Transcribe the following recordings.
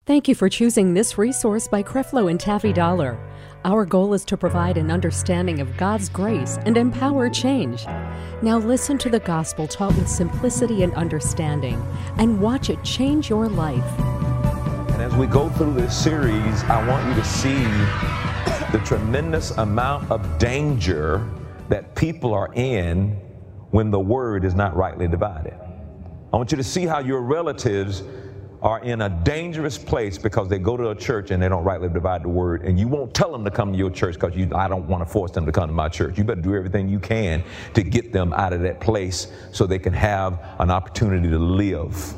Thank you for choosing this resource by Creflo and Taffy Dollar. Our goal is to provide an understanding of God's grace and empower change. Now listen to the gospel taught with simplicity and understanding, and watch it change your life. And as we go through this series, I want you to see the tremendous amount of danger that people are in when the word is not rightly divided. I want you to see how your relatives are in a dangerous place because they go to a church and they don't rightly divide the word, and you won't tell them to come to your church because I don't want to force them to come to my church. You better do everything you can to get them out of that place so they can have an opportunity to live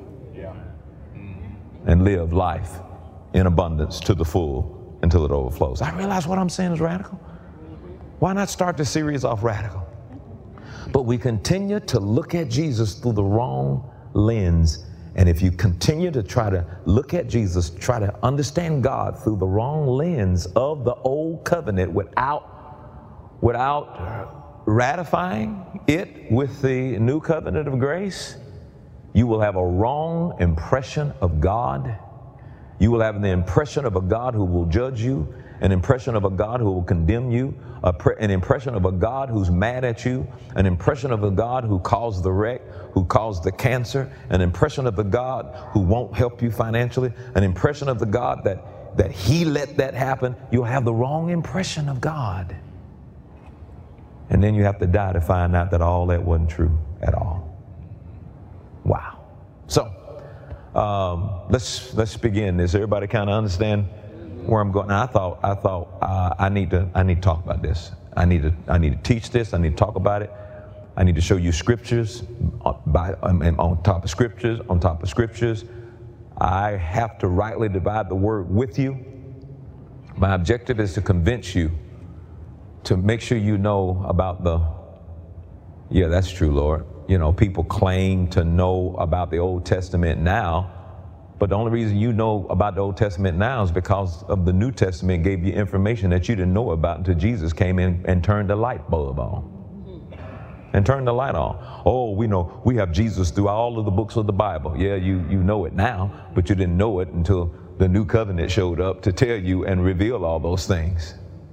and live life in abundance to the full until it overflows. I realize what I'm saying is radical. Why not start the series off radical? But we continue to look at Jesus through the wrong lens. And if you continue to try to look at Jesus, try to understand God through the wrong lens of the old covenant without ratifying it with the new covenant of grace, you will have a wrong impression of God. You will have the impression of a God who will judge you, an impression of a God who will condemn you, an impression of a God who's mad at you, an impression of a God who caused the wreck, who caused the cancer, an impression of the God who won't help you financially, an impression of the God that he let that happen. You'll have the wrong impression of God. And then you have to die to find out that all that wasn't true at all. Wow. So let's begin this. Everybody kind of understand where I'm going? Now, I thought I need to talk about this. I need to teach this. I need to talk about it. I need to show you scriptures on top of scriptures on top of scriptures. I have to rightly divide the word with you. My objective is to convince you, to make sure you know about yeah, that's true, Lord. You know, people claim to know about the Old Testament now, but the only reason you know about the Old Testament now is because of the New Testament gave you information that you didn't know about until Jesus came in and turned the light bulb on. And turned the light on. Oh, we know we have Jesus through all of the books of the Bible. Yeah, you know it now, but you didn't know it until the New Covenant showed up to tell you and reveal all those things.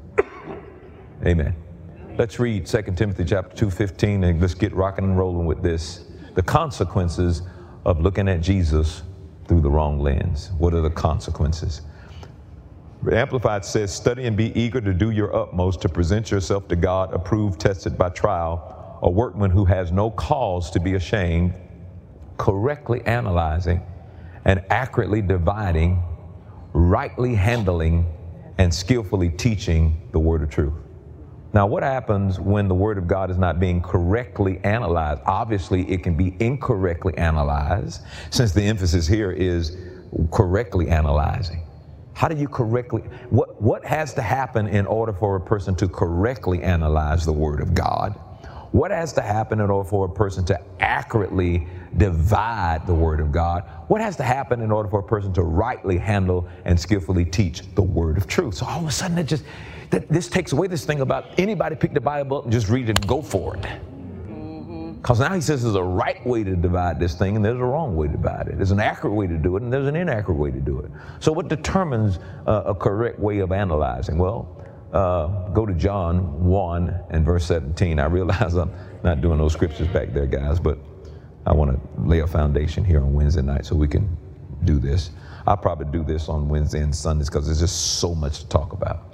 Amen. Let's read 2 Timothy chapter 2:15 and let's get rocking and rolling with this. The consequences of looking at Jesus through the wrong lens. What are the consequences? Amplified says, study and be eager to do your utmost to present yourself to God, approved, tested by trial, a workman who has no cause to be ashamed, correctly analyzing and accurately dividing, rightly handling, and skillfully teaching the word of truth. Now, what happens when the word of God is not being correctly analyzed? Obviously, it can be incorrectly analyzed, since the emphasis here is correctly analyzing. How do you correctly, what has to happen in order for a person to correctly analyze the word of God? What has to happen in order for a person to accurately divide the word of God? What has to happen in order for a person to rightly handle and skillfully teach the word of truth? So all of a sudden this takes away this thing about anybody pick the Bible up and just read it and go for it. Because now he says there's a right way to divide this thing and there's a wrong way to divide it. There's an accurate way to do it and there's an inaccurate way to do it. So what determines a correct way of analyzing? Well, go to John 1 and verse 17. I realize I'm not doing those scriptures back there, guys, but I want to lay a foundation here on Wednesday night so we can do this. I'll probably do this on Wednesday and Sundays because there's just so much to talk about.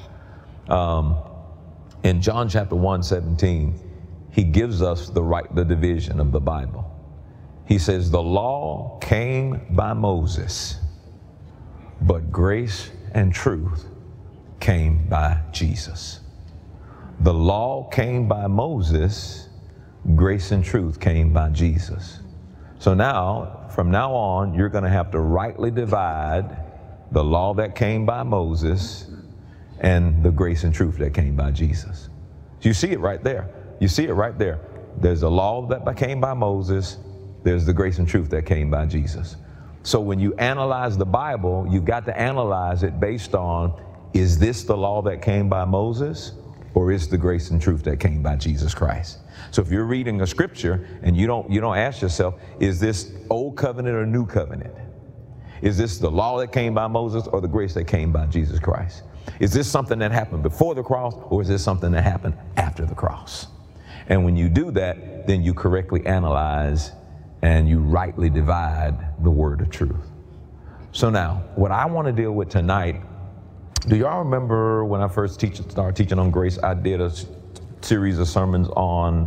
In John chapter 1:17, he gives us the division of the Bible. He says, the law came by Moses, but grace and truth came by Jesus. The law came by Moses, grace and truth came by Jesus. So now, from now on, you're going to have to rightly divide the law that came by Moses and the grace and truth that came by Jesus. You see it right there. You see it right there. There's the law that came by Moses. There's the grace and truth that came by Jesus. So when you analyze the Bible, you've got to analyze it based on, is this the law that came by Moses, or is the grace and truth that came by Jesus Christ? So if you're reading a scripture and you don't ask yourself, is this old covenant or new covenant? Is this the law that came by Moses or the grace that came by Jesus Christ? Is this something that happened before the cross, or is this something that happened after the cross? And when you do that, then you correctly analyze and you rightly divide the word of truth. So now, what I want to deal with tonight, do y'all remember when I first started teaching on grace, I did a series of sermons on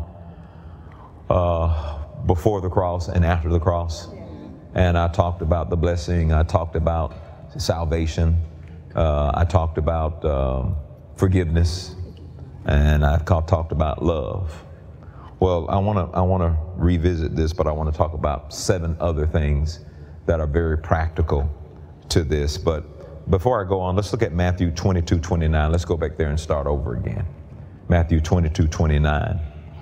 before the cross and after the cross? And I talked about the blessing, I talked about salvation, I talked about forgiveness, and I talked about love. Well, I want to revisit this, but I want to talk about 7 other things that are very practical to this. But before I go on, let's look at Matthew 22:29. Let's go back there and start over again. Matthew 22:29.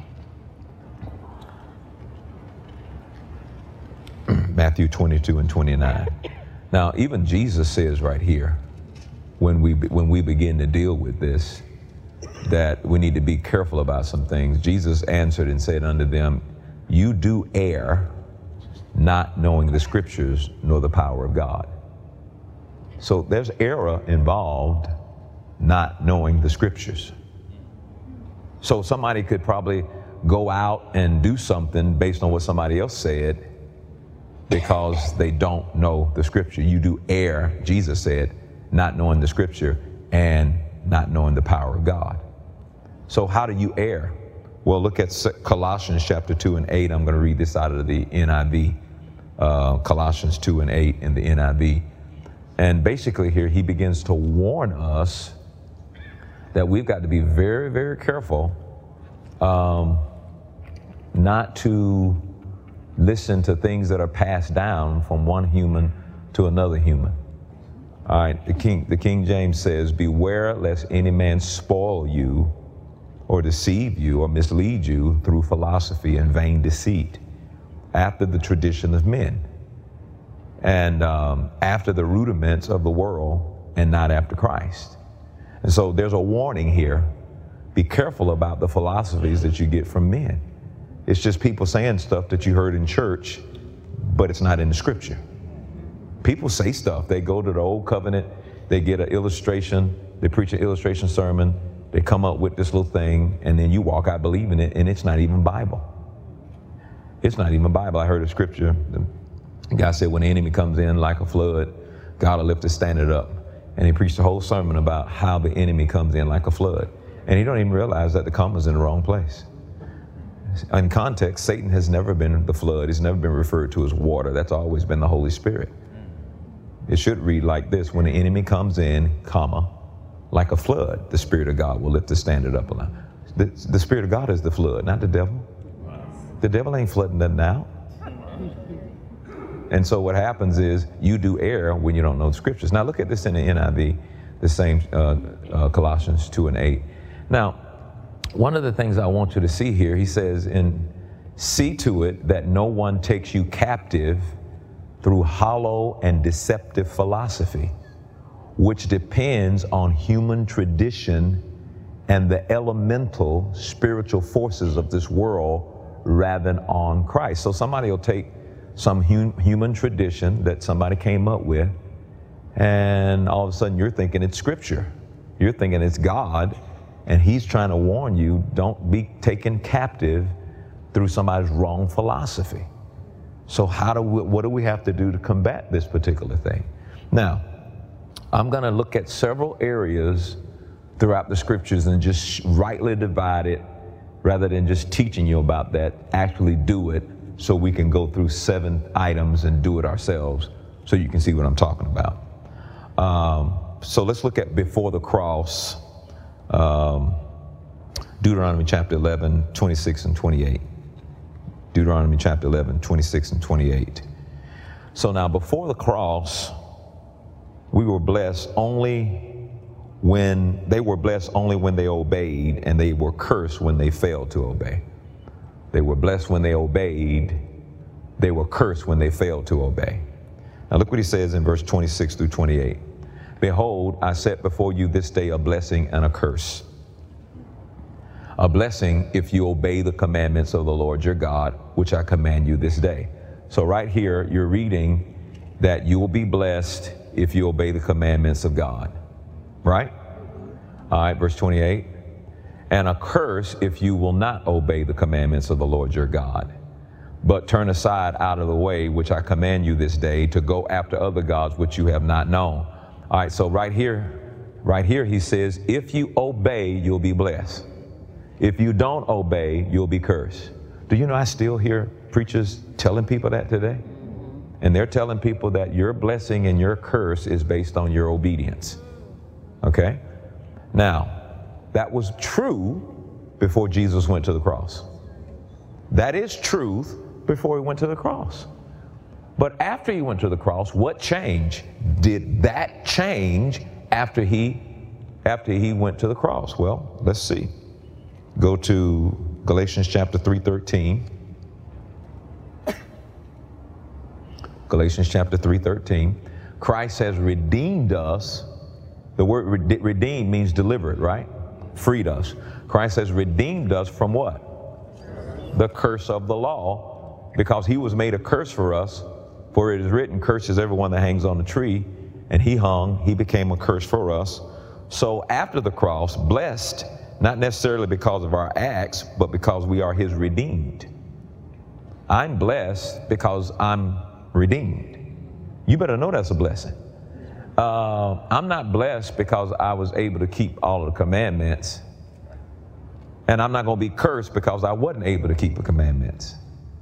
Matthew 22:29. Now, even Jesus says right here, when we begin to deal with this, that we need to be careful about some things. Jesus answered and said unto them, you do err, not knowing the scriptures nor the power of God. So there's error involved, not knowing the scriptures. So somebody could probably go out and do something based on what somebody else said because they don't know the scripture. You do err, Jesus said, not knowing the scripture and not knowing the power of God. So how do you err? Well, look at Colossians chapter 2 and 8. I'm going to read this out of the NIV. Colossians 2 and 8 in the NIV. And basically here he begins to warn us that we've got to be very, very careful not to listen to things that are passed down from one human to another human. All right, the King James says, beware lest any man spoil you or deceive you or mislead you through philosophy and vain deceit, after the tradition of men, and after the rudiments of the world, and not after Christ. And so there's a warning here. Be careful about the philosophies that you get from men. It's just people saying stuff that you heard in church, but it's not in the scripture. People say stuff. They go to the old covenant, they get an illustration, they preach an illustration sermon, they come up with this little thing, and then you walk out believing it, and it's not even Bible. It's not even Bible. I heard a scripture. The guy said, when the enemy comes in like a flood, God will lift his standard up. And he preached a whole sermon about how the enemy comes in like a flood. And he don't even realize that the comma's in the wrong place. In context, Satan has never been the flood. He's never been referred to as water. That's always been the Holy Spirit. It should read like this: when the enemy comes in, comma, like a flood, the Spirit of God will lift the standard up. The Spirit of God is the flood, not the devil. The devil ain't flooding nothing out. And so what happens is you do err when you don't know the scriptures. Now look at this in the NIV, the same Colossians 2 and 8. Now, one of the things I want you to see here, he says, see to it that no one takes you captive through hollow and deceptive philosophy, which depends on human tradition and the elemental spiritual forces of this world rather than on Christ. So somebody will take some human tradition that somebody came up with, and all of a sudden you're thinking it's scripture. You're thinking it's God, and he's trying to warn you, don't be taken captive through somebody's wrong philosophy. So what do we have to do to combat this particular thing? Now, I'm going to look at several areas throughout the scriptures and just rightly divide it, rather than just teaching you about that. Actually do it, so we can go through 7 items and do it ourselves, so you can see what I'm talking about. So let's look at before the cross, Deuteronomy chapter 11, 26 and 28. Deuteronomy chapter 11, 26 and 28. So now before the cross, we were blessed only when they obeyed, and they were cursed when they failed to obey. They were blessed when they obeyed. They were cursed when they failed to obey. Now look what he says in verse 26 through 28. Behold, I set before you this day a blessing and a curse. A blessing if you obey the commandments of the Lord your God, which I command you this day. So right here, you're reading that you will be blessed if you obey the commandments of God. Right? All right, verse 28. And a curse if you will not obey the commandments of the Lord your God, but turn aside out of the way which I command you this day to go after other gods which you have not known. All right, so right here he says, if you obey, you'll be blessed. If you don't obey, you'll be cursed. Do you know I still hear preachers telling people that today? And they're telling people that your blessing and your curse is based on your obedience. Okay? Now, that was true before Jesus went to the cross. That is truth before he went to the cross. But after he went to the cross, what changed? Did that change after he went to the cross? Well, let's see. Go to Galatians chapter 3:13. Galatians chapter 3:13. Christ has redeemed us. The word redeemed means delivered, right? Freed us. Christ has redeemed us from what? The curse of the law, because he was made a curse for us. For it is written, curses everyone that hangs on the tree. And he hung, he became a curse for us. So after the cross, blessed, not necessarily because of our acts, but because we are his redeemed. I'm blessed because I'm redeemed. You better know that's a blessing. I'm not blessed because I was able to keep all of the commandments. And I'm not going to be cursed because I wasn't able to keep the commandments.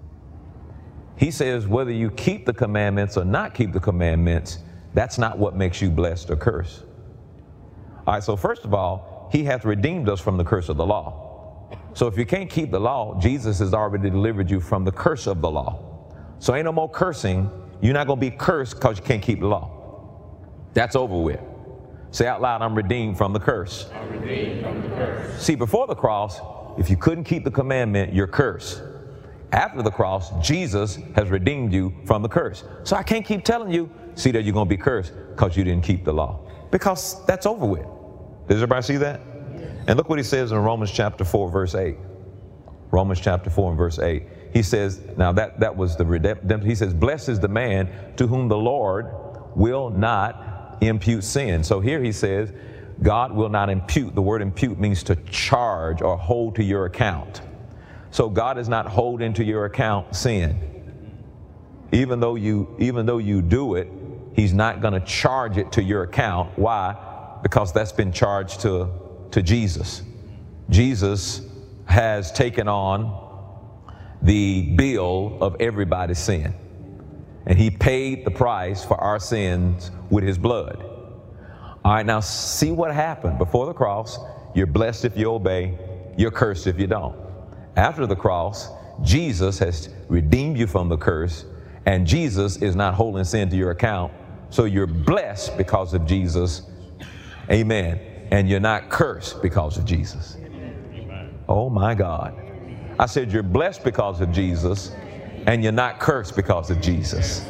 He says whether you keep the commandments or not keep the commandments, that's not what makes you blessed or cursed. All right, so first of all, he hath redeemed us from the curse of the law. So if you can't keep the law, Jesus has already delivered you from the curse of the law. So ain't no more cursing. You're not going to be cursed because you can't keep the law. That's over with. Say out loud, I'm redeemed from the curse. I'm redeemed from the curse. See, before the cross, if you couldn't keep the commandment, you're cursed. After the cross, Jesus has redeemed you from the curse. So I can't keep telling you, see that you're going to be cursed because you didn't keep the law. Because that's over with. Does everybody see that? And look what he says in Romans chapter 4, verse 8. Romans chapter 4 and verse 8. He says, now that was the redemption. He says, blessed is the man to whom the Lord will not impute sin. So here he says, God will not impute. The word impute means to charge or hold to your account. So God is not holding to your account sin. Even though you do it, he's not going to charge it to your account. Why? Because that's been charged to Jesus. Jesus has taken on the bill of everybody's sin. And he paid the price for our sins with his blood. All right, now see what happened. Before the cross, you're blessed if you obey, you're cursed if you don't. After the cross, Jesus has redeemed you from the curse, and Jesus is not holding sin to your account. So you're blessed because of Jesus. Amen. And you're not cursed because of Jesus. Amen. Oh my God. I said you're blessed because of Jesus, and you're not cursed because of Jesus.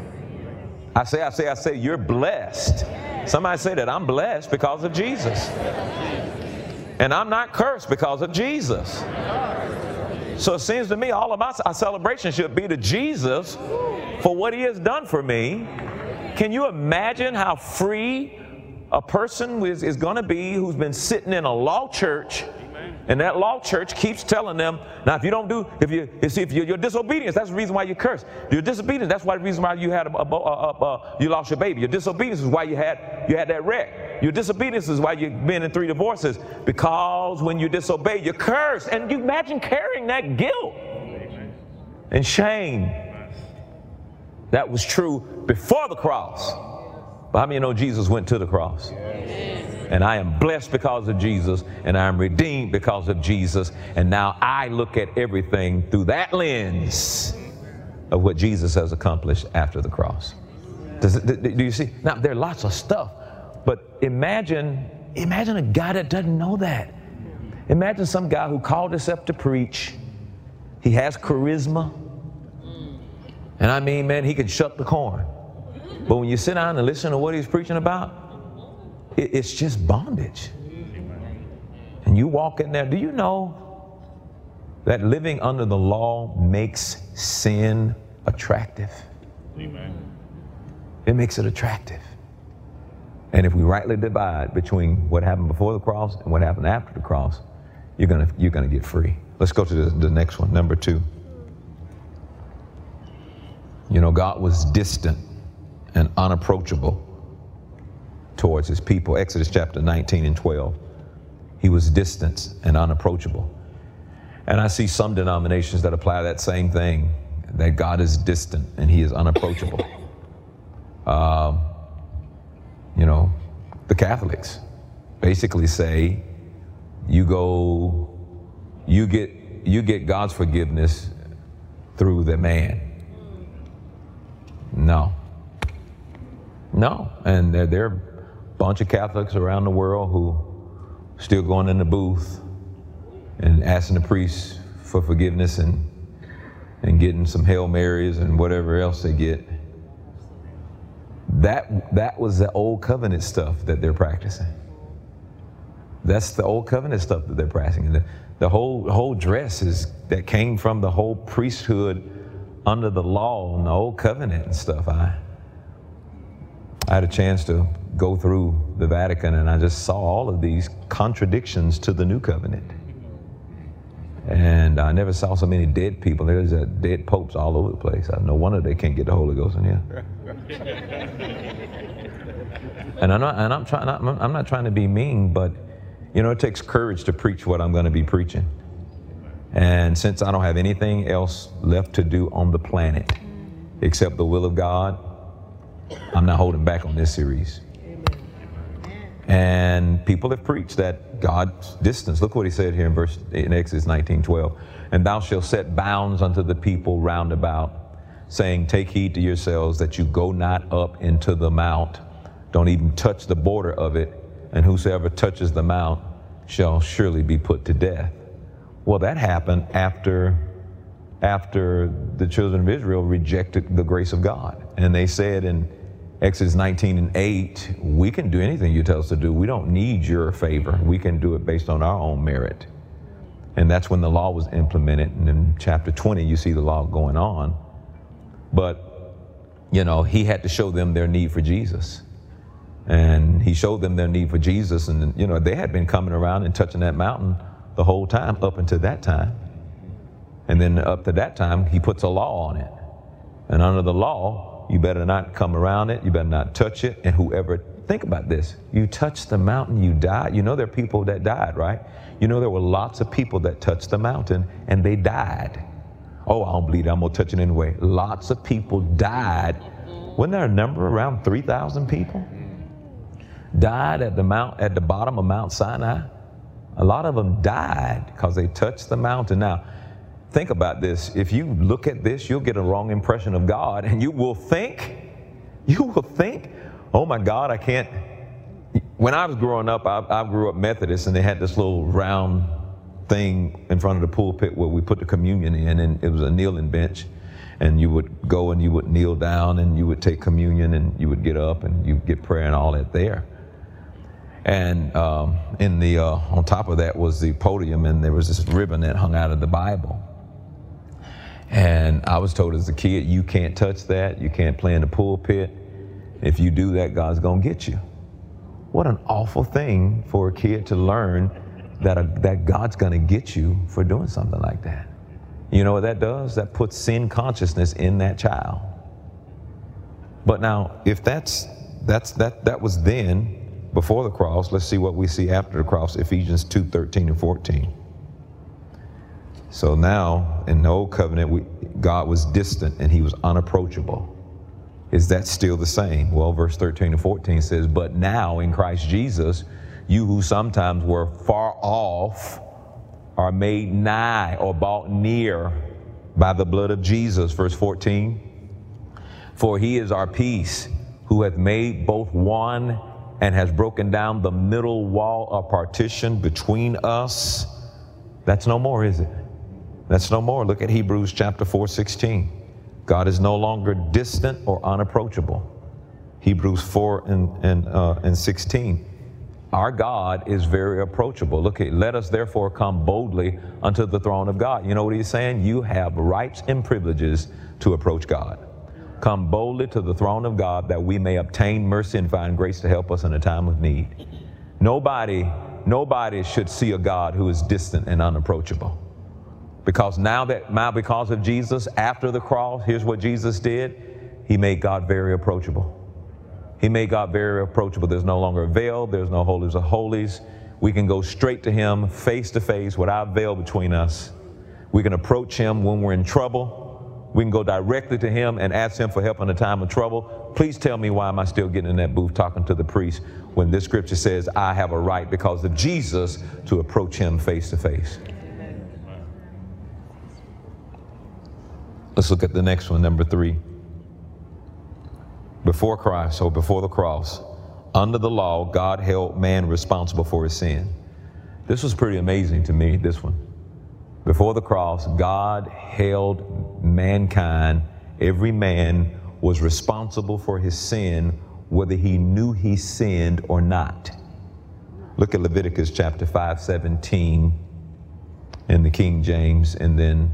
I say you're blessed. Somebody say that. I'm blessed because of Jesus. And I'm not cursed because of Jesus. So it seems to me all of our celebration should be to Jesus for what he has done for me. Can you imagine how free a person is going to be who's been sitting in a law church, and that law church keeps telling them, now if you don't do, if you're disobedience, that's the reason why you're cursed. Your disobedience, that's why the reason why you had you lost your baby. Your disobedience is why you had that wreck. Your disobedience is why you've been in 3 divorces, because when you disobey, you're cursed. And you imagine carrying that guilt and shame. That was true before the cross. But how many know Jesus went to the cross? And I am blessed because of Jesus, and I am redeemed because of Jesus. And now I look at everything through that lens of what Jesus has accomplished after the cross. Do you see? Now, there are lots of stuff, but imagine a guy that doesn't know that. Imagine some guy who called himself to preach. He has charisma. And I mean, man, he can shut the corn. But when you sit down and listen to what he's preaching about, it's just bondage. And you walk in there. Do you know that living under the law makes sin attractive? Amen. It makes it attractive. And if we rightly divide between what happened before the cross and what happened after the cross, you're gonna get free. Let's go to the next one, number 2. You know, God was distant and unapproachable towards his people. Exodus chapter 19 and 12. He was distant and unapproachable. And I see some denominations that apply that same thing, that God is distant and he is unapproachable. You know, the Catholics basically say you get God's forgiveness through the man. No. And there are a bunch of Catholics around the world who still going in the booth and asking the priest for forgiveness and getting some Hail Marys and whatever else they get. That was the old covenant stuff that they're practicing. That's the old covenant stuff that they're practicing. The whole dress that came from the whole priesthood under the law and the old covenant and stuff. I had a chance to go through the Vatican, and I just saw all of these contradictions to the new covenant. And I never saw so many dead people. There's dead popes all over the place. No wonder they can't get the Holy Ghost in here. And I'm not trying to be mean, but you know, it takes courage to preach what I'm going to be preaching. And since I don't have anything else left to do on the planet except the will of God, I'm not holding back on this series. And people have preached that God's distance. Look what he said here in Exodus 19:12. And thou shalt set bounds unto the people round about, saying, take heed to yourselves that you go not up into the mount. Don't even touch the border of it. And whosoever touches the mount shall surely be put to death. Well, that happened after the children of Israel rejected the grace of God. And they said in Exodus 19:8, we can do anything you tell us to do. We don't need your favor. We can do it based on our own merit. And that's when the law was implemented. And in chapter 20, you see the law going on. But, you know, he had to show them their need for Jesus. And he showed them their need for Jesus. And, you know, they had been coming around and touching that mountain the whole time up until that time. And then up to that time, he puts a law on it. And under the law, you better not come around it. You better not touch it. And whoever, think about this. You touch the mountain, you die. You know there are people that died, right? You know there were lots of people that touched the mountain and they died. Oh, I don't believe it. I'm going to touch it anyway. Lots of people died. Wasn't there a number around 3,000 people? Died at the bottom of Mount Sinai. A lot of them died because they touched the mountain. Now, think about this. If you look at this, you'll get a wrong impression of God, and you will think, oh my God, I can't. When I was growing up, I grew up Methodist, and they had this little round thing in front of the pulpit where we put the communion in, and it was a kneeling bench. And you would go and you would kneel down and you would take communion and you would get up and you get prayer and all that there. And on top of that was the podium, and there was this ribbon that hung out of the Bible. And I was told as a kid, you can't touch that. You can't play in the pulpit. If you do that, God's going to get you. What an awful thing for a kid to learn that God's going to get you for doing something like that. You know what that does? That puts sin consciousness in that child. But now, if that was then, before the cross, let's see what we see after the cross, Ephesians 2:13 and 14. So now, in the old covenant, God was distant and he was unapproachable. Is that still the same? Well, verse 13 and 14 says, but now in Christ Jesus, you who sometimes were far off are made nigh or brought near by the blood of Jesus. Verse 14, for he is our peace, who hath made both one and has broken down the middle wall of partition between us. That's no more, is it? That's no more. Look at Hebrews chapter 4:16. God is no longer distant or unapproachable. Hebrews 4 and 16. Our God is very approachable. Look at, let us therefore come boldly unto the throne of God. You know what he's saying? You have rights and privileges to approach God. come boldly to the throne of God that we may obtain mercy and find grace to help us in a time of need. Nobody should see a God who is distant and unapproachable. Because now because of Jesus, after the cross, here's what Jesus did. He made God very approachable. He made God very approachable. There's no longer a veil. There's no holies of holies. We can go straight to him face to face without veil between us. We can approach him when we're in trouble. We can go directly to him and ask him for help in a time of trouble. Please tell me, why am I still getting in that booth talking to the priest when this scripture says I have a right because of Jesus to approach him face to face? Let's look at the next one, number 3. Before Christ, or before the cross, under the law, God held man responsible for his sin. This was pretty amazing to me, this one. Before the cross, God held mankind, every man was responsible for his sin, whether he knew he sinned or not. Look at Leviticus chapter 5:17 in the King James, and then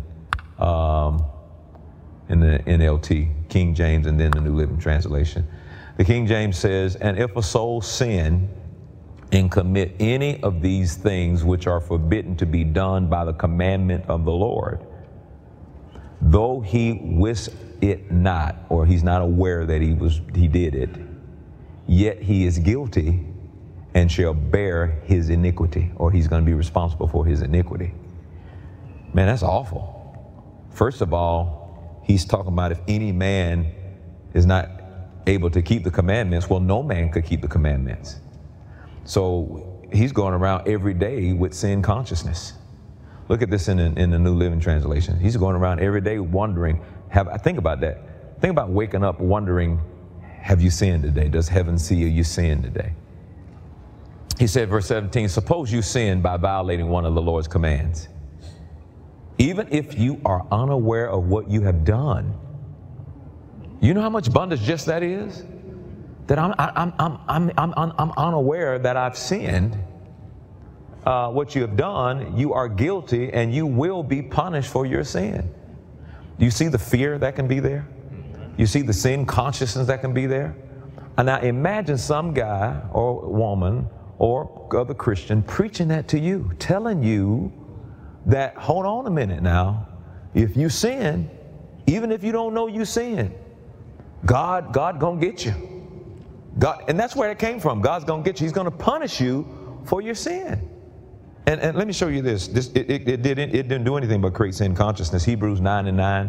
in the NLT, King James, and then the New Living Translation. The King James says, and if a soul sin and commit any of these things which are forbidden to be done by the commandment of the Lord, though he wist it not, or he's not aware that he did it, yet he is guilty and shall bear his iniquity, or he's going to be responsible for his iniquity. Man, that's awful. First of all, he's talking about if any man is not able to keep the commandments, well, no man could keep the commandments. So he's going around every day with sin consciousness. Look at this in the New Living Translation. He's going around every day wondering, think about that. Think about waking up wondering, have you sinned today? Does heaven see you sinned today? He said, verse 17, suppose you sin by violating one of the Lord's commands. Even if you are unaware of what you have done. You know how much bondage just that is? That I'm unaware that I've sinned. What you have done, you are guilty and you will be punished for your sin. Do you see the fear that can be there? You see the sin consciousness that can be there? And now imagine some guy or woman or other Christian preaching that to you, telling you that, hold on a minute now, if you sin, even if you don't know you sin, God gonna get you. God, and that's where it came from. God's gonna get you. He's gonna punish you for your sin. And let me show you this. It didn't do anything but create sin consciousness. Hebrews 9:9.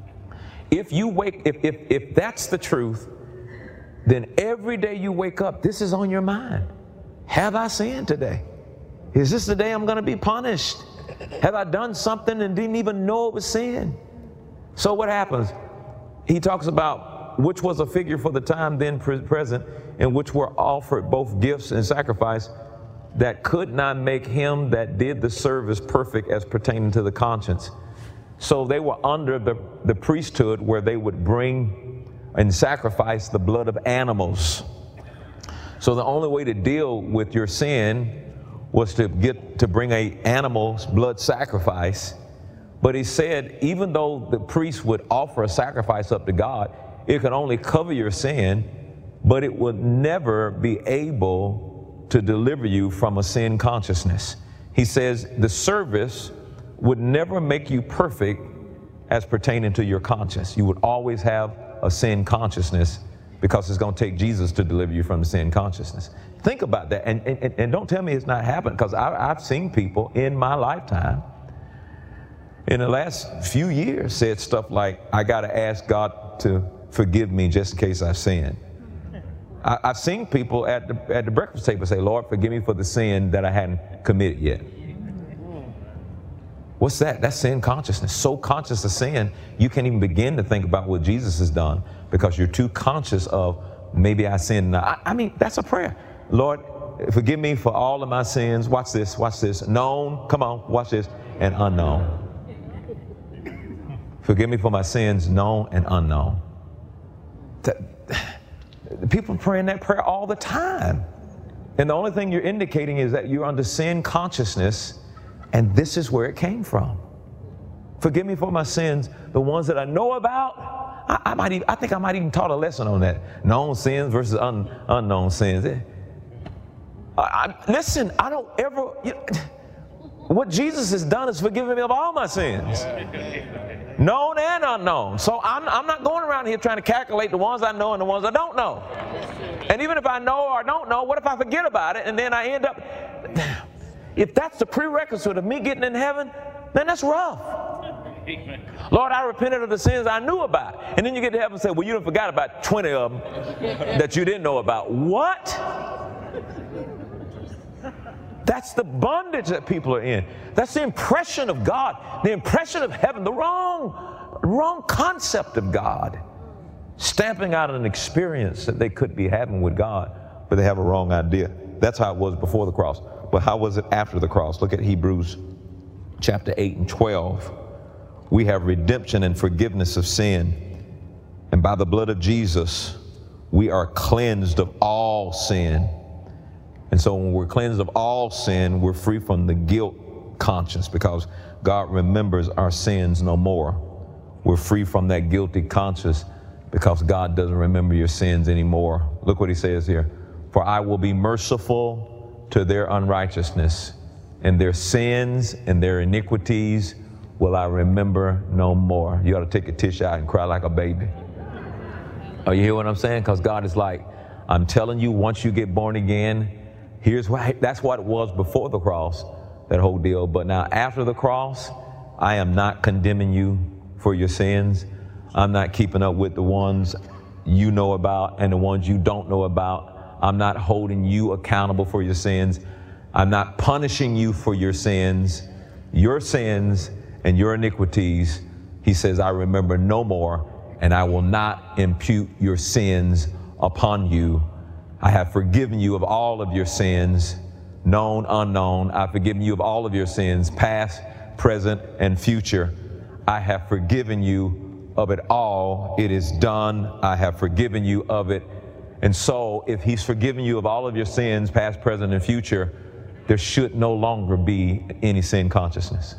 If that's the truth, then every day you wake up, this is on your mind. Have I sinned today? Is this the day I'm gonna be punished? Have I done something and didn't even know it was sin? So what happens? He talks about which was a figure for the time then present, in which were offered both gifts and sacrifice that could not make him that did the service perfect as pertaining to the conscience. So they were under the priesthood where they would bring and sacrifice the blood of animals. So the only way to deal with your sin was to bring a animal's blood sacrifice. But he said, even though the priest would offer a sacrifice up to God, it could only cover your sin, but it would never be able to deliver you from a sin consciousness. He says the service would never make you perfect as pertaining to your conscience. You would always have a sin consciousness because it's going to take Jesus to deliver you from the sin consciousness. Think about that, and don't tell me it's not happened, because I've seen people in my lifetime in the last few years said stuff like, I got to ask God to forgive me just in case I've sinned. I've seen people at the breakfast table say, Lord, forgive me for the sin that I hadn't committed yet. What's that? That's sin consciousness. So conscious of sin, you can't even begin to think about what Jesus has done because you're too conscious of maybe I sinned. I mean, that's a prayer. Lord, forgive me for all of my sins. Watch this. Known, come on, watch this, and unknown. Forgive me for my sins, known and unknown. People are praying that prayer all the time. And the only thing you're indicating is that you're under sin consciousness, and this is where it came from. Forgive me for my sins, the ones that I know about. I think I might even taught a lesson on that. Known sins versus unknown sins. Listen, I don't ever, what Jesus has done is forgiven me of all my sins. Known and unknown. So I'm not going around here trying to calculate the ones I know and the ones I don't know. And even if I know or don't know, what if I forget about it and then I end up, if that's the prerequisite of me getting in heaven, then that's rough. Lord, I repented of the sins I knew about. And then you get to heaven and say, well, you done forgot about 20 of them that you didn't know about. What? That's the bondage that people are in. That's the impression of God, the impression of heaven, the wrong concept of God. Stamping out an experience that they could be having with God, but they have a wrong idea. That's how it was before the cross. But how was it after the cross? Look at Hebrews chapter 8 and 12. We have redemption and forgiveness of sin. And by the blood of Jesus, we are cleansed of all sin. And so when we're cleansed of all sin, we're free from the guilt conscience because God remembers our sins no more. We're free from that guilty conscience because God doesn't remember your sins anymore. Look what he says here. For I will be merciful to their unrighteousness, and their sins and their iniquities will I remember no more. You ought to take a tissue out and cry like a baby. Oh, you hear what I'm saying? Because God is like, I'm telling you, once you get born again, here's why. That's what it was before the cross, that whole deal. But now after the cross, I am not condemning you for your sins. I'm not keeping up with the ones you know about and the ones you don't know about. I'm not holding you accountable for your sins. I'm not punishing you for your sins and your iniquities. He says, I remember no more, and I will not impute your sins upon you. I have forgiven you of all of your sins, known, unknown. I've forgiven you of all of your sins, past, present, and future. I have forgiven you of it all. It is done. I have forgiven you of it. And so if he's forgiven you of all of your sins, past, present, and future, there should no longer be any sin consciousness.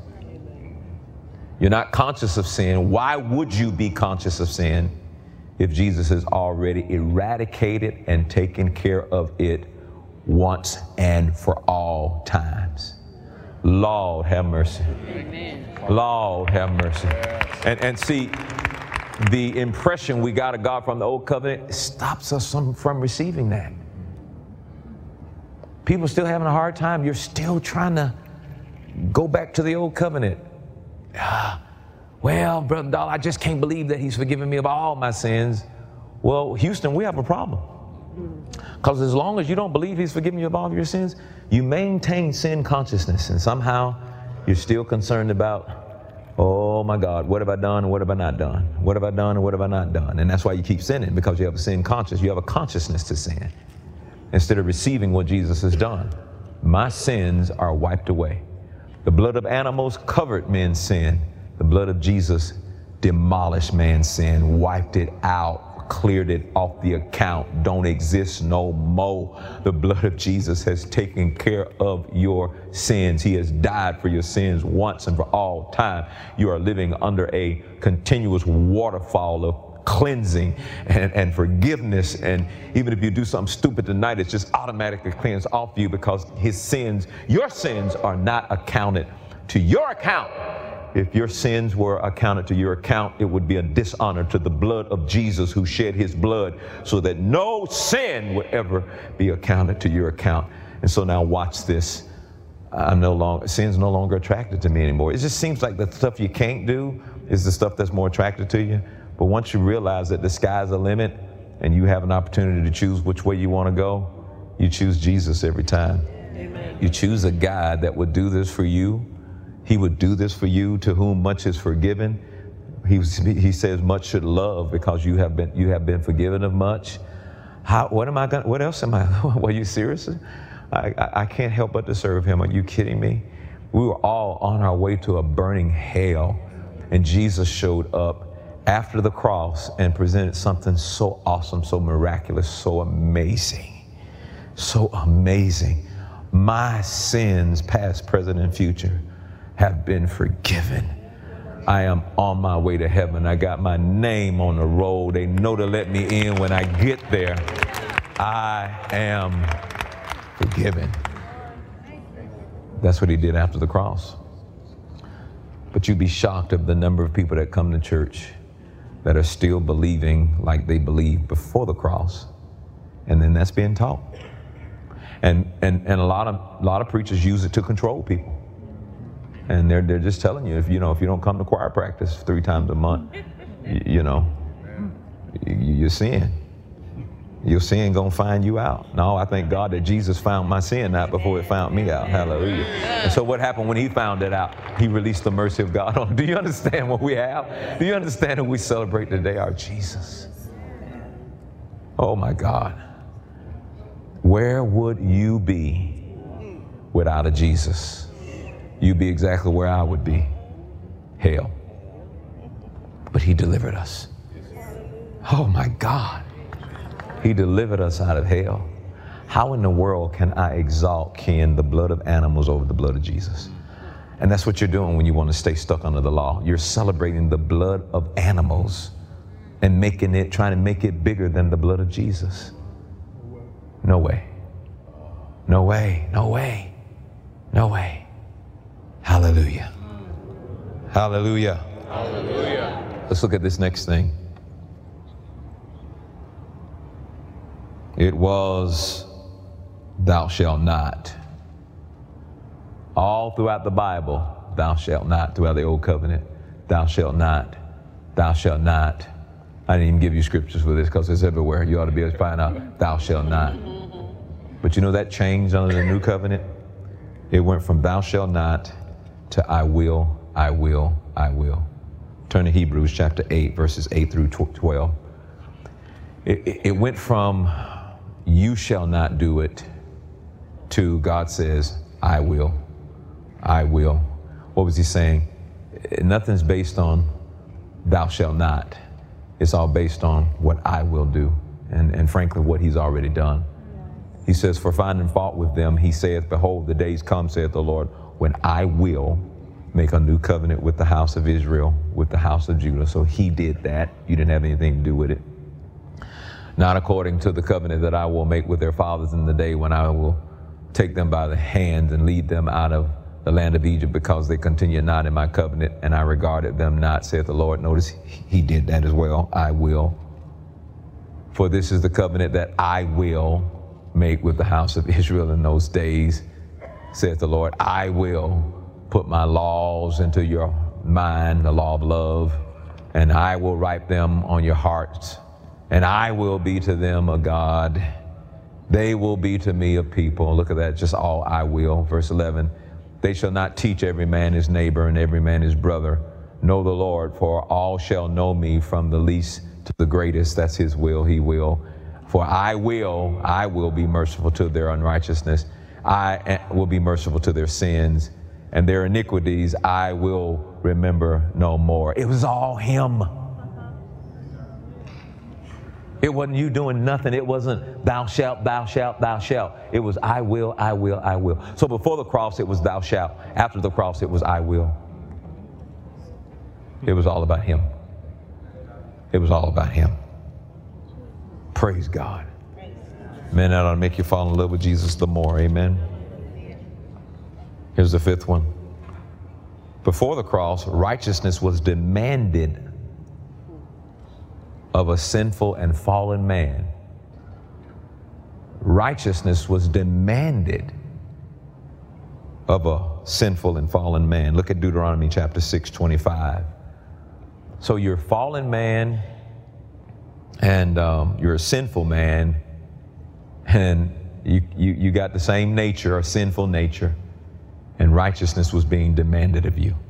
You're not conscious of sin. Why would you be conscious of sin if Jesus has already eradicated and taken care of it once and for all times? Lord, have mercy. Amen. Lord, have mercy. And see, the impression we got of God from the old covenant stops us from receiving that. People are still having a hard time. You're still trying to go back to the old covenant. Well, Brother Dahl, I just can't believe that he's forgiven me of all my sins. Well, Houston, we have a problem. Because as long as you don't believe he's forgiven you of all of your sins, you maintain sin consciousness. And somehow you're still concerned about, oh my God, what have I done and what have I not done? What have I done and what have I not done? And that's why you keep sinning, because you have a sin conscience. You have a consciousness to sin instead of receiving what Jesus has done. My sins are wiped away. The blood of animals covered men's sin. The blood of Jesus demolished man's sin, wiped it out, cleared it off the account, don't exist no more. The blood of Jesus has taken care of your sins. He has died for your sins once and for all time. You are living under a continuous waterfall of cleansing and forgiveness. And even if you do something stupid tonight, it's just automatically cleansed off you because his sins, your sins, are not accounted to your account. If your sins were accounted to your account, it would be a dishonor to the blood of Jesus, who shed his blood so that no sin would ever be accounted to your account. And so now watch this. Sin's no longer attracted to me anymore. It just seems like the stuff you can't do is the stuff that's more attracted to you. But once you realize that the sky's the limit and you have an opportunity to choose which way you want to go, you choose Jesus every time. Amen. You choose a God that would do this for you. He would do this for you, to whom much is forgiven. He says much should love, because you have been forgiven of much. What else am I? Were you serious? I can't help but to serve him. Are you kidding me? We were all on our way to a burning hell, and Jesus showed up after the cross and presented something so awesome, so miraculous, so amazing, so amazing. My sins, past, present, and future, have been forgiven. I am on my way to heaven. I got my name on the roll. They know to let me in when I get there. I am forgiven. That's what he did after the cross. But you'd be shocked of the number of people that come to church that are still believing like they believed before the cross. And then that's being taught. And a lot of preachers use it to control people. And they're just telling you, if you don't come to choir practice 3 times a month, your sin. Your sin gonna find you out. No, I thank God that Jesus found my sin out before it found me out. Hallelujah. And so what happened when he found it out? He released the mercy of God on. Do you understand what we have? Do you understand who we celebrate today? Our Jesus. Oh my God. Where would you be without a Jesus? You'd be exactly where I would be. Hell. But he delivered us. Oh my God. He delivered us out of hell. How in the world can I exalt, Ken, the blood of animals over the blood of Jesus? And that's what you're doing when you want to stay stuck under the law. You're celebrating the blood of animals and trying to make it bigger than the blood of Jesus. No way. No way. No way. No way. Hallelujah. Hallelujah. Hallelujah. Let's look at this next thing. It was, thou shalt not. All throughout the Bible, thou shalt not. Throughout the Old Covenant, thou shalt not. Thou shalt not. I didn't even give you scriptures for this because it's everywhere. You ought to be able to find out, thou shalt not. But you know that changed under the New Covenant? It went from thou shalt not to I will, I will, I will. Turn to Hebrews chapter 8, verses 8 through 12. It went from you shall not do it to God says, I will, I will. What was he saying? Nothing's based on thou shalt not. It's all based on what I will do. And frankly, what he's already done. He says, for finding fault with them, he saith, behold, the days come, saith the Lord, when I will make a new covenant with the house of Israel, with the house of Judah. So he did that. You didn't have anything to do with it. Not according to the covenant that I will make with their fathers in the day when I will take them by the hand and lead them out of the land of Egypt, because they continue not in my covenant, and I regarded them not, saith the Lord. Notice he did that as well. I will. For this is the covenant that I will make with the house of Israel in those days, saith the Lord. I will put my laws into your mind, the law of love, and I will write them on your hearts. And I will be to them a God. They will be to me a people. Look at that, just all I will. Verse 11, they shall not teach every man his neighbor and every man his brother. Know the Lord, for all shall know me from the least to the greatest. That's his will, he will. For I will be merciful to their unrighteousness. I will be merciful to their sins, and their iniquities I will remember no more. It was all him. It wasn't you doing nothing. It wasn't thou shalt, thou shalt, thou shalt. It was I will, I will, I will. So before the cross, it was thou shalt. After the cross, it was I will. It was all about him. It was all about him. Praise God. Man, that ought to make you fall in love with Jesus the more. Amen. Here's the fifth one. Before the cross, righteousness was demanded of a sinful and fallen man. Righteousness was demanded of a sinful and fallen man. Look at Deuteronomy chapter 6:25. So you're a fallen man, and you're a sinful man, and you got the same nature, a sinful nature, and righteousness was being demanded of you.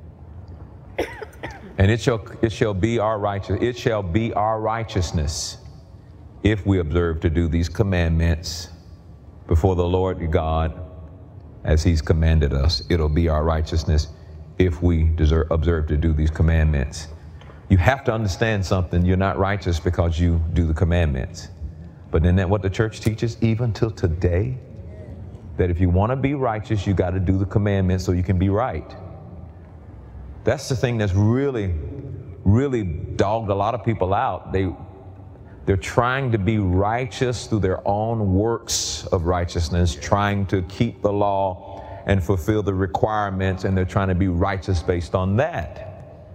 And it shall be our righteousness if we observe to do these commandments before the Lord God as he's commanded us. It'll be our righteousness if we observe to do these commandments. You have to understand something. You're not righteous because you do the commandments. But isn't that what the church teaches even till today? That if you want to be righteous, you got to do the commandments so you can be right. That's the thing that's really, really dogged a lot of people out. They're trying to be righteous through their own works of righteousness, trying to keep the law and fulfill the requirements, and they're trying to be righteous based on that.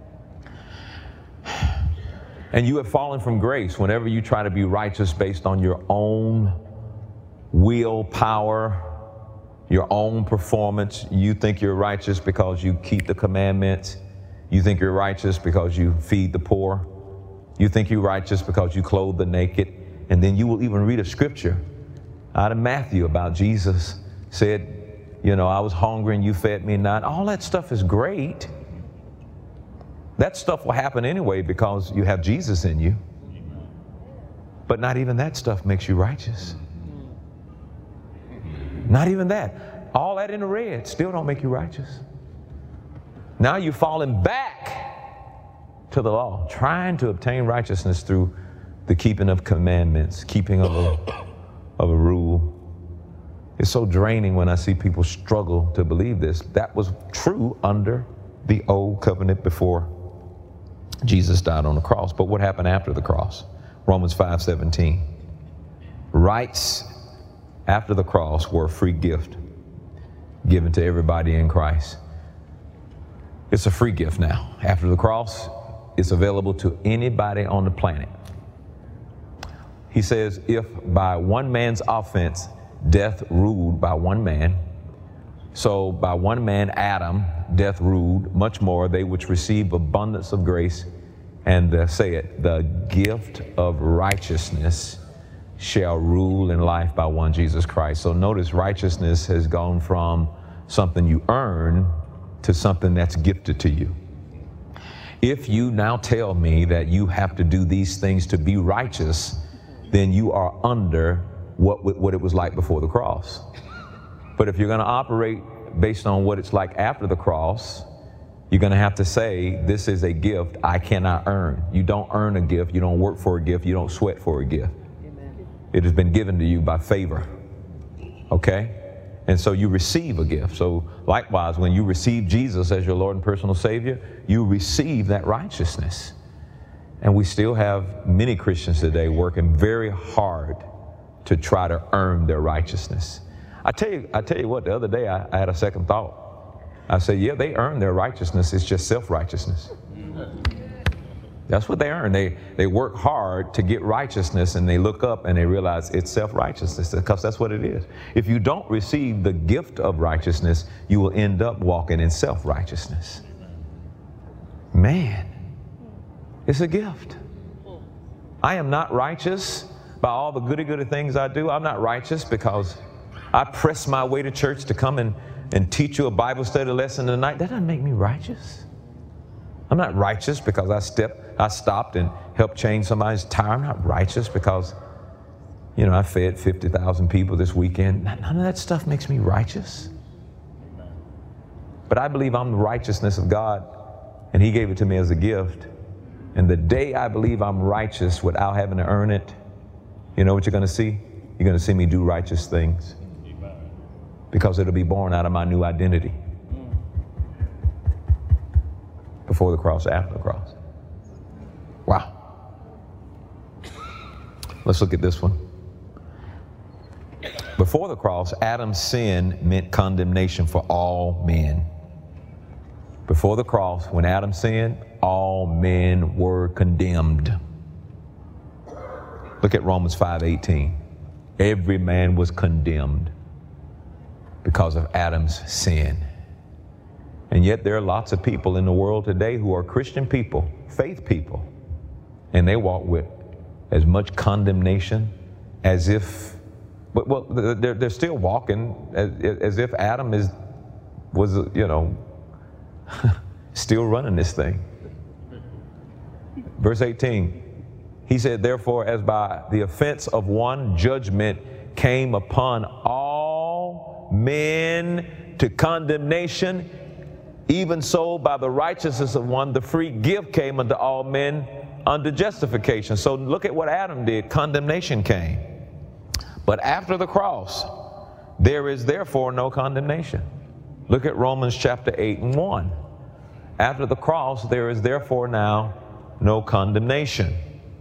And you have fallen from grace whenever you try to be righteous based on your own willpower, your own performance. You think you're righteous because you keep the commandments. You think you're righteous because you feed the poor. You think you're righteous because you clothe the naked. And then you will even read a scripture out of Matthew about Jesus said, you know, I was hungry and you fed me not. All that stuff is great. That stuff will happen anyway because you have Jesus in you. But not even that stuff makes you righteous. Not even that. All that in the red still don't make you righteous. Now you've fallen back to the law, trying to obtain righteousness through the keeping of commandments, keeping of a rule. It's so draining when I see people struggle to believe this. That was true under the old covenant before Jesus died on the cross. But what happened after the cross? Romans 5:17. Rights after the cross were a free gift given to everybody in Christ. It's a free gift now. After the cross, it's available to anybody on the planet. He says, if by one man's offense, death ruled by one man, so by one man, Adam, death ruled, much more they which receive abundance of grace, and say it, the gift of righteousness shall rule in life by one Jesus Christ. So notice righteousness has gone from something you earn to something that's gifted to you. If you now tell me that you have to do these things to be righteous, then you are under what it was like before the cross. But if you're going to operate based on what it's like after the cross, you're going to have to say, this is a gift I cannot earn. You don't earn a gift. You don't work for a gift. You don't sweat for a gift. Amen. It has been given to you by favor. Okay? And so you receive a gift. So likewise, when you receive Jesus as your Lord and personal Savior, you receive that righteousness. And we still have many Christians today working very hard to try to earn their righteousness. I tell you what, the other day I had a second thought. I said, yeah, they earn their righteousness. It's just self-righteousness. That's what they earn. They work hard to get righteousness, and they look up and they realize it's self-righteousness, because that's what it is. If you don't receive the gift of righteousness, you will end up walking in self-righteousness. Man, it's a gift. I am not righteous by all the goody things I do. I'm not righteous because I press my way to church to come and teach you a Bible study lesson tonight. That doesn't make me righteous. I'm not righteous because I stopped and helped change somebody's tire. I'm not righteous because, you know, I fed 50,000 people this weekend. None of that stuff makes me righteous. But I believe I'm the righteousness of God, and He gave it to me as a gift. And the day I believe I'm righteous without having to earn it, you know what you're going to see? You're going to see me do righteous things. Because it'll be born out of my new identity. Before the cross, after the cross. Wow. Let's look at this one. Before the cross, Adam's sin meant condemnation for all men. Before the cross, when Adam sinned, all men were condemned. Look at Romans 5:18. Every man was condemned because of Adam's sin. And yet there are lots of people in the world today who are Christian people, faith people, and they walk with as much condemnation as if, well, they're still walking as if Adam was, you know, still running this thing. Verse 18, he said, therefore, as by the offense of one judgment came upon all men to condemnation, even so by the righteousness of one the free gift came unto all men unto justification. So look at what Adam did. Condemnation came. But after the cross, there is therefore no condemnation. Look at Romans chapter 8:1. after the cross, there is therefore now no condemnation.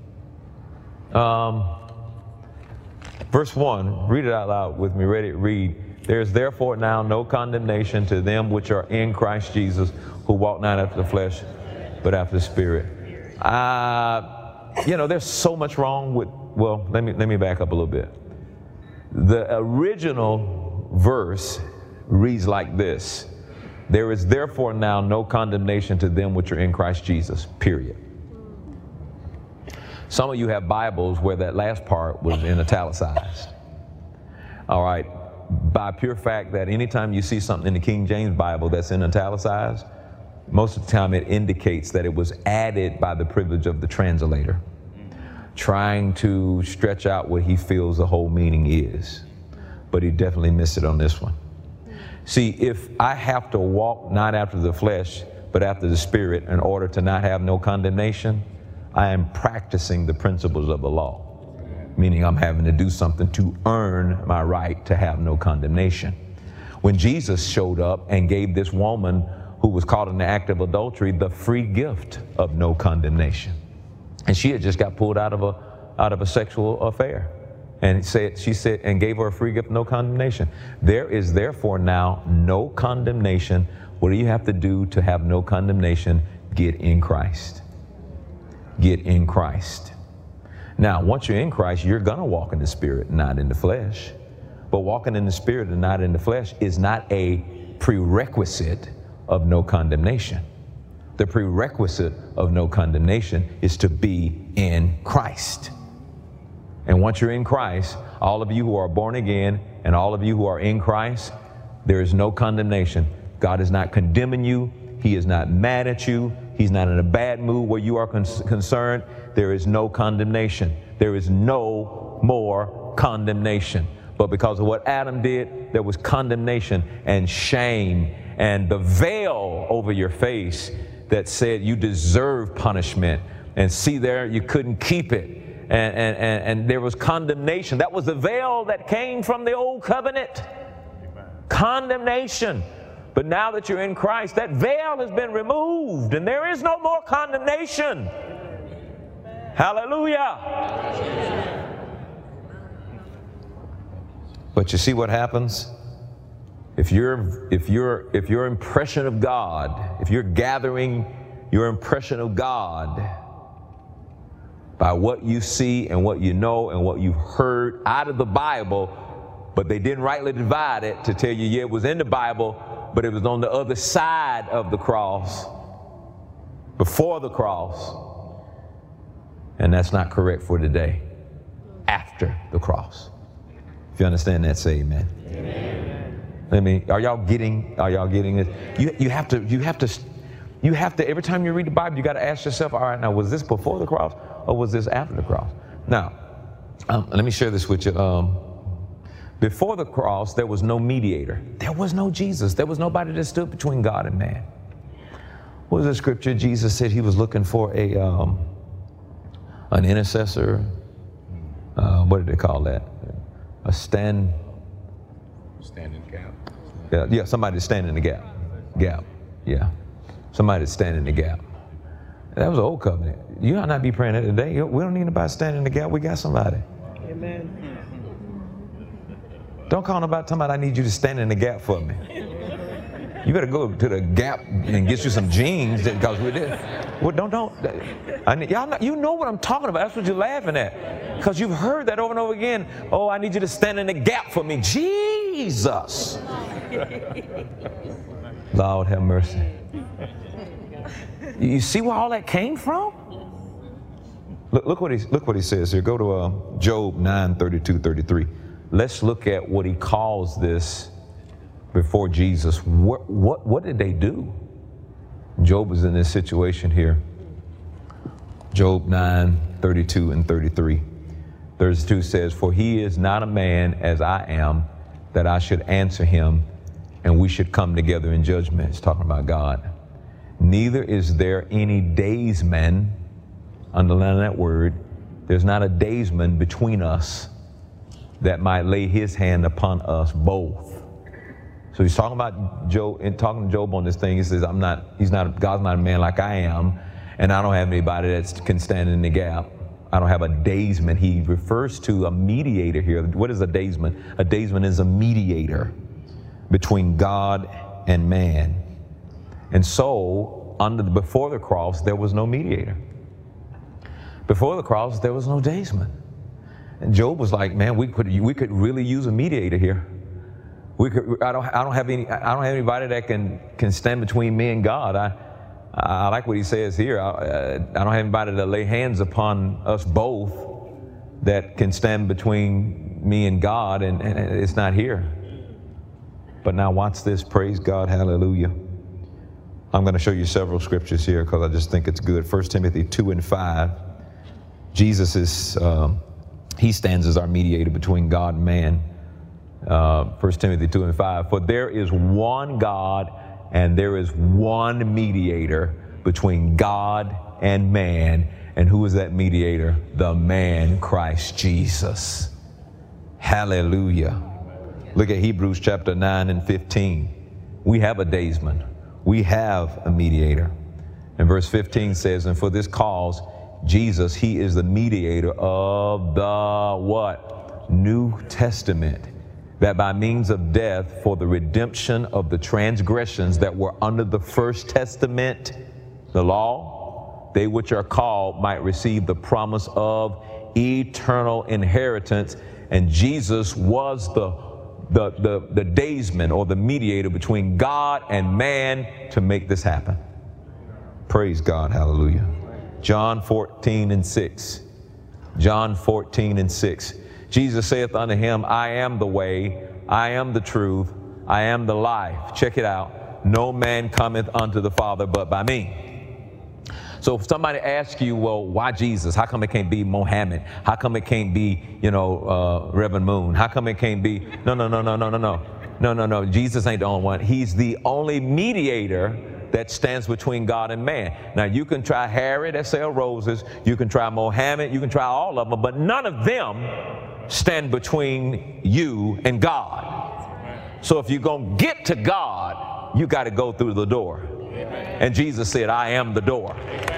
Verse 1, read it out loud with me. Ready? Read. There is therefore now no condemnation to them which are in Christ Jesus, who walk not after the flesh, but after the Spirit. There's so much wrong with, well, let me back up a little bit. The original verse reads like this: there is therefore now no condemnation to them which are in Christ Jesus, period. Some of you have Bibles where that last part was in italicized. All right. By pure fact that anytime you see something in the King James Bible that's in italicized, most of the time it indicates that it was added by the privilege of the translator, trying to stretch out what he feels the whole meaning is. But he definitely missed it on this one. See, if I have to walk not after the flesh, but after the Spirit in order to not have no condemnation, I am practicing the principles of the law, meaning I'm having to do something to earn my right to have no condemnation. When Jesus showed up and gave this woman who was caught in the act of adultery the free gift of no condemnation, and she had just got pulled out of a sexual affair, and she said and gave her a free gift of no condemnation. There is therefore now no condemnation. What do you have to do to have no condemnation? Get in Christ. Get in Christ. Now, once you're in Christ, you're going to walk in the Spirit, not in the flesh. But walking in the Spirit and not in the flesh is not a prerequisite of no condemnation. The prerequisite of no condemnation is to be in Christ. And once you're in Christ, all of you who are born again and all of you who are in Christ, there is no condemnation. God is not condemning you. He is not mad at you. He's not in a bad mood where you are concerned. There is no condemnation. There is no more condemnation. But because of what Adam did, there was condemnation and shame and the veil over your face that said you deserve punishment. And see there, you couldn't keep it. And there was condemnation. That was the veil that came from the old covenant. Condemnation. But now that you're in Christ, that veil has been removed and there is no more condemnation. Hallelujah. But you see what happens? If your impression of God, if you're gathering your impression of God by what you see and what you know and what you've heard out of the Bible, but they didn't rightly divide it to tell you, yeah, it was in the Bible, but it was on the other side of the cross, before the cross. And that's not correct for today, after the cross. If you understand that, say amen. Amen. Are y'all getting it? You have to, every time you read the Bible, you got to ask yourself, all right, now, was this before the cross or was this after the cross? Now, let me share this with you. Before the cross, there was no mediator. There was no Jesus. There was nobody that stood between God and man. What was the scripture? Jesus said he was looking for an intercessor. What did they call that? A stand in the gap. Yeah, somebody to stand in the gap. Yeah. Somebody to stand in the gap. That was the old covenant. You ought not be praying that today. We don't need anybody standing in the gap. We got somebody. Amen. Don't call nobody talking about I need you to stand in the gap for me. You better go to the Gap and get you some jeans because we did. Well, y'all you know what I'm talking about. That's what you're laughing at. Because you've heard that over and over again. Oh, I need you to stand in the gap for me. Jesus. Lord have mercy. You see where all that came from? Look what he says here. Go to Job 9:32-33. Let's look at what he calls this before Jesus. What did they do? Job was in this situation here. Job 9:32 and 33. 32 says, "For he is not a man as I am, that I should answer him, and we should come together in judgment." It's talking about God. "Neither is there any daysman," underline that word, "there's not a daysman between us that might lay his hand upon us both." So he's talking about Job, and talking to Job on this thing. He says, God's not a man like I am, and I don't have anybody that can stand in the gap. I don't have a daysman. He refers to a mediator here. What is a daysman? A daysman is a mediator between God and man. And so, before the cross, there was no mediator. Before the cross, there was no daysman. And Job was like, man, we could really use a mediator here. I don't have anybody that can stand between me and God. I like what he says here. I don't have anybody to lay hands upon us both that can stand between me and God, and it's not here. But now watch this. Praise God. Hallelujah. I'm going to show you several scriptures here because I just think it's good. 1 Timothy 2:5. Jesus he stands as our mediator between God and man. 1 Timothy 2:5. For there is one God and there is one mediator between God and man. And who is that mediator? The man, Christ Jesus. Hallelujah. Look at Hebrews chapter 9 and 15. We have a daysman. We have a mediator. And verse 15 says, and for this cause, Jesus, he is the mediator of the what? New Testament, that by means of death for the redemption of the transgressions that were under the first testament, the law, they which are called might receive the promise of eternal inheritance. And Jesus was the daysman or the mediator between God and man to make this happen. Praise God. Hallelujah. John 14:6. John 14:6. Jesus saith unto him, I am the way, I am the truth, I am the life. Check it out. No man cometh unto the Father but by me. So if somebody asks you, well, why Jesus? How come it can't be Mohammed? How come it can't be, Reverend Moon? How come it can't be? No. Jesus ain't the only one. He's the only mediator that stands between God and man. Now, you can try Harry that sell roses. You can try Mohammed. You can try all of them, but none of them stand between you and God. So if you're going to get to God, you got to go through the door. Amen. And Jesus said, I am the door.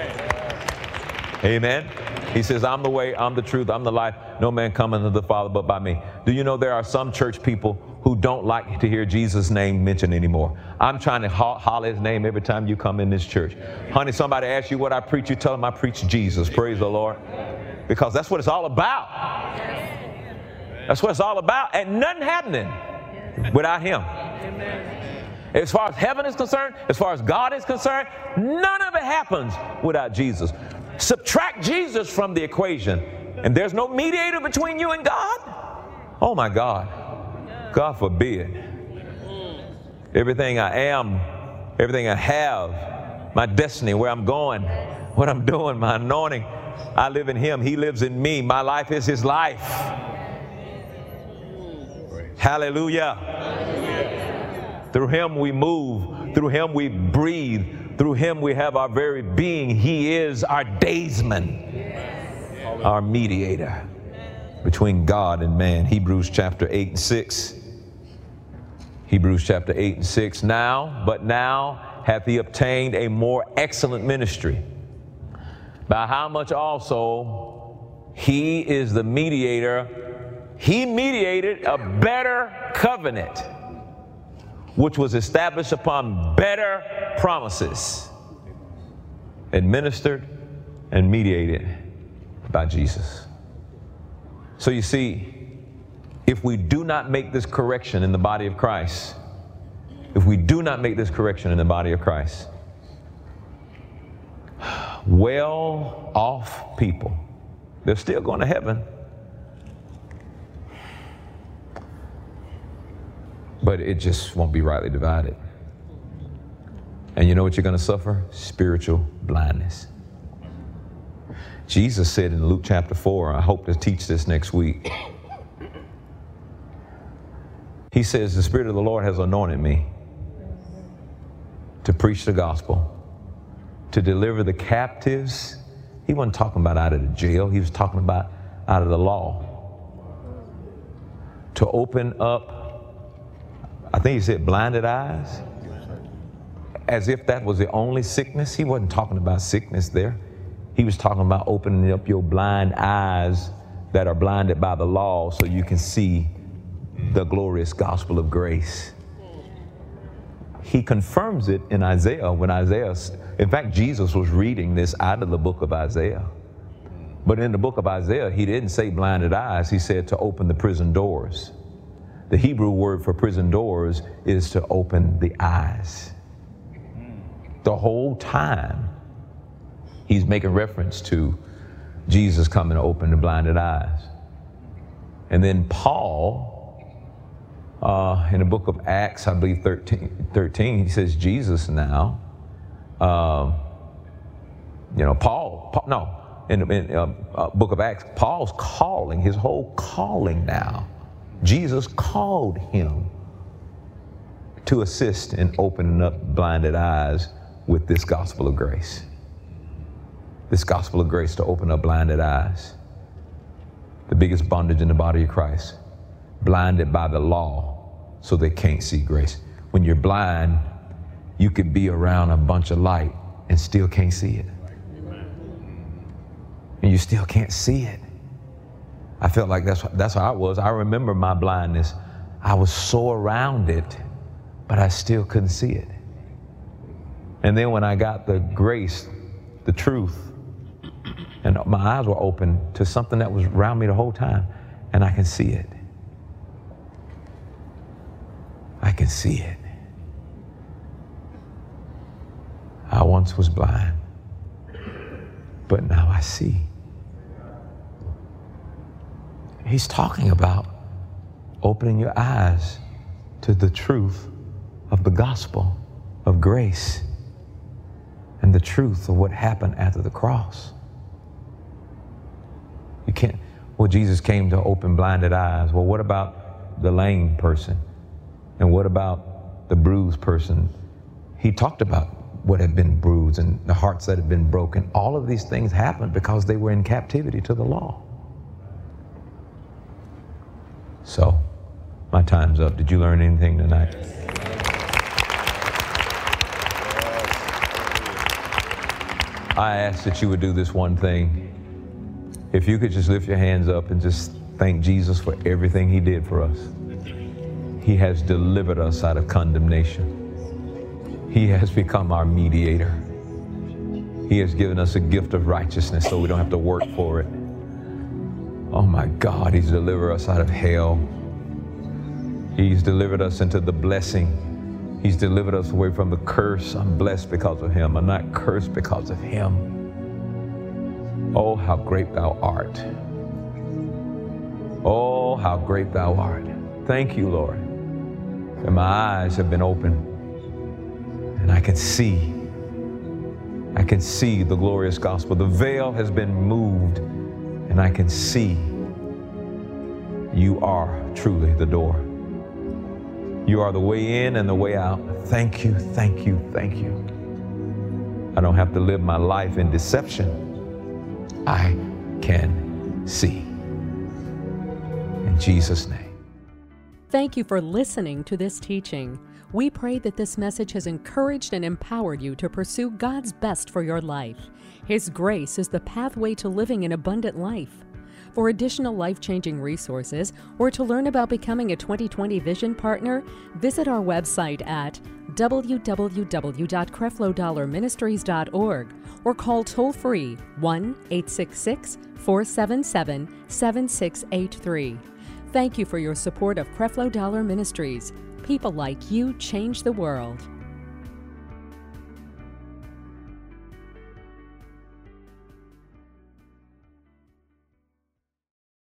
Amen. He says, I'm the way, I'm the truth, I'm the life. No man cometh unto the Father but by me. Do you know there are some church people who don't like to hear Jesus' name mentioned anymore? I'm trying to holler his name every time you come in this church. Honey, somebody asks you what I preach, you tell them I preach Jesus. Praise the Lord. Because that's what it's all about. That's what it's all about. And nothing happening without him. As far as heaven is concerned, as far as God is concerned, none of it happens without Jesus. Subtract Jesus from the equation, and there's no mediator between you and God? Oh my God. God forbid. Everything I am, everything I have, my destiny, where I'm going, what I'm doing, my anointing, I live in him. He lives in me. My life is his life. Hallelujah. Through him we move. Through him we breathe. Through him we have our very being. He is our daysman, our mediator between God and man. Hebrews chapter 8:6. Hebrews chapter 8:6. Now hath he obtained a more excellent ministry, by how much also he is the mediator. He mediated a better covenant, which was established upon better promises, administered and mediated by Jesus. So you see, if we do not make this correction in the body of Christ, well off people, they're still going to heaven, but it just won't be rightly divided. And you know what you're going to suffer? Spiritual blindness. Jesus said in Luke chapter 4, I hope to teach this next week. He says, the Spirit of the Lord has anointed me to preach the gospel, to deliver the captives. He wasn't talking about out of the jail. He was talking about out of the law. To open up, I think he said blinded eyes, as if that was the only sickness. He wasn't talking about sickness there. He was talking about opening up your blind eyes that are blinded by the law so you can see the glorious gospel of grace. He confirms it in Isaiah when in fact, Jesus was reading this out of the book of Isaiah. But in the book of Isaiah, he didn't say blinded eyes. He said to open the prison doors. The Hebrew word for prison doors is to open the eyes. The whole time, he's making reference to Jesus coming to open the blinded eyes. And then Paul, in the book of Acts, I believe 13, he says Jesus now, in the book of Acts, Paul's calling, his whole calling now. Jesus called him to assist in opening up blinded eyes with this gospel of grace. This gospel of grace to open up blinded eyes. The biggest bondage in the body of Christ. Blinded by the law so they can't see grace. When you're blind, you could be around a bunch of light and still can't see it. And you still can't see it. I felt like that's how I was. I remember my blindness. I was so around it, but I still couldn't see it. And then when I got the grace, the truth, and my eyes were open to something that was around me the whole time, and I can see it. I can see it. I once was blind, but now I see. He's talking about opening your eyes to the truth of the gospel of grace and the truth of what happened after the cross. You can't, well, Jesus came to open blinded eyes. Well, what about the lame person? And what about the bruised person? He talked about what had been bruised and the hearts that had been broken. All of these things happened because they were in captivity to the law. So, my time's up. Did you learn anything tonight? I ask that you would do this one thing. If you could just lift your hands up and just thank Jesus for everything he did for us. He has delivered us out of condemnation. He has become our mediator. He has given us a gift of righteousness so we don't have to work for it. Oh my God, he's delivered us out of hell. He's delivered us into the blessing. He's delivered us away from the curse. I'm blessed because of him. I'm not cursed because of him. Oh, how great thou art. Oh, how great thou art. Thank you, Lord. And my eyes have been opened and I can see the glorious gospel. The veil has been moved and I can see you are truly the door. You are the way in and the way out. Thank you, thank you, thank you. I don't have to live my life in deception. I can see. In Jesus' name. Thank you for listening to this teaching. We pray that this message has encouraged and empowered you to pursue God's best for your life. His grace is the pathway to living an abundant life. For additional life-changing resources or to learn about becoming a 2020 Vision Partner, visit our website at www.creflodollarministries.org or call toll-free 1-866-477-7683. Thank you for your support of Creflo Dollar Ministries. People like you change the world.